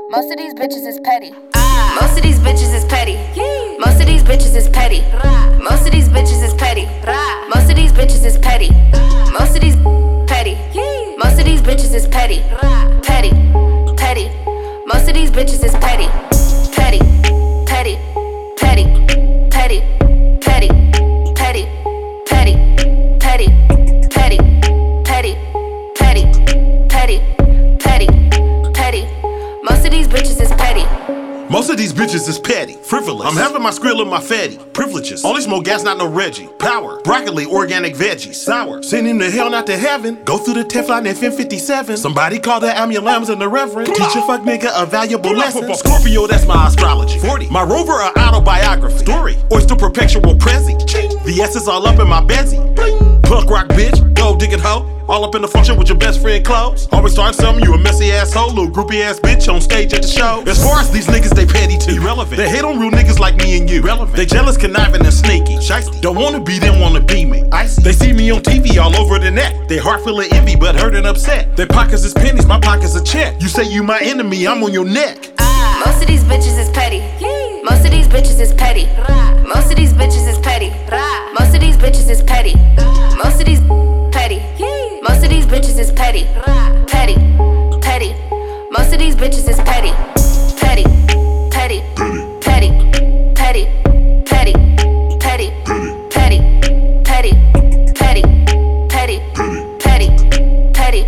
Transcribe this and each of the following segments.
Most of these bitches is petty. Most of these bitches is petty. Most of these bitches is petty. Most of these bitches is petty. Most of these bitches is petty. Most of these petty. Most of these bitches is petty. Petty, petty. Most of these bitches is petty. Petty, petty, petty, petty, petty, petty, petty, petty, petty, petty, petty, petty, petty, petty. Most of these bitches is petty. Most of these bitches is petty, frivolous. I'm having my skrill and my fatty. Privileges. Only smoke gas, not no Reggie. Power. Broccoli, organic veggies. Sour. Send him to hell, not to heaven. Go through the Teflon FM57. Somebody call the ambulance and the reverend. Teach a fuck nigga a valuable lesson. Scorpio, that's my astrology. 40. My rover, a autobiography. Story. Oyster perpetual prezi. The S is all up in my bezzy. Punk rock bitch. Go digging hoe. All up in the function with your best friend clothes. Always start something, you a messy asshole. Little groupie ass bitch on stage at the show. As far as these niggas, they petty too. Irrelevant. They hate on real niggas like me and you. Relevant. They jealous, conniving, and sneaky. Shiesty. Don't wanna be them, wanna be me. Icy. They see me on TV all over the net. They heart full of envy, but hurt and upset. Their pockets is pennies, my pockets a check. You say you my enemy, I'm on your neck. Most of these bitches is petty. Most of these bitches is petty. Most of these bitches is petty. Most of these bitches is petty. Most of these petty. Most of these bitches is petty. Petty, petty. Most of these bitches is petty. Petty, petty, petty, petty, petty, petty, petty, petty, petty, petty, petty, petty,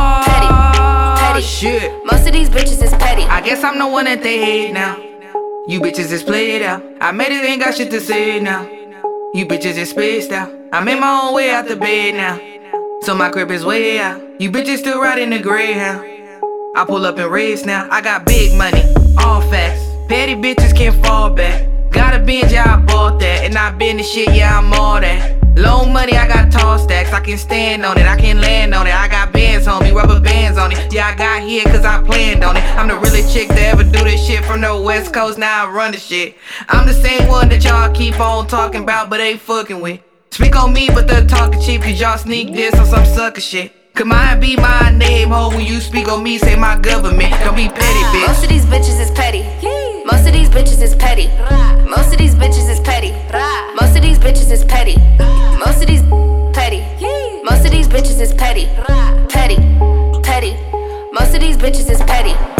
petty, shit. Most of these bitches is petty. I guess I'm the one that they hate now. You bitches is played out. I made it, ain't got shit to say now. You bitches is spaced out. I'm in my own way out the bed now. So my crib is way out. You bitches still riding the Greyhound. I pull up and race now. I got big money, all facts. Petty bitches can't fall back. Got a binge, yeah, I bought that. And I been the shit, yeah, I'm all that. Low money, I got tall stacks. I can stand on it, I can land on it. I got bands on me, rubber bands on it. Yeah, I got here cause I planned on it. I'm the realest chick to ever do this shit from the West Coast, now I run the shit. I'm the same one that y'all keep on talking about but ain't fucking with. Speak on me, but they're talking cheap, cause y'all sneak this on some sucker shit. Could mine be my name, ho? When you speak on me, say my government. Don't be petty, bitch. Most of these bitches is petty. Most of these bitches is petty. Most of these bitches is petty. Most of these bitches is petty. Most of these petty. Most of these bitches is petty. Petty, petty. Most of these bitches is petty.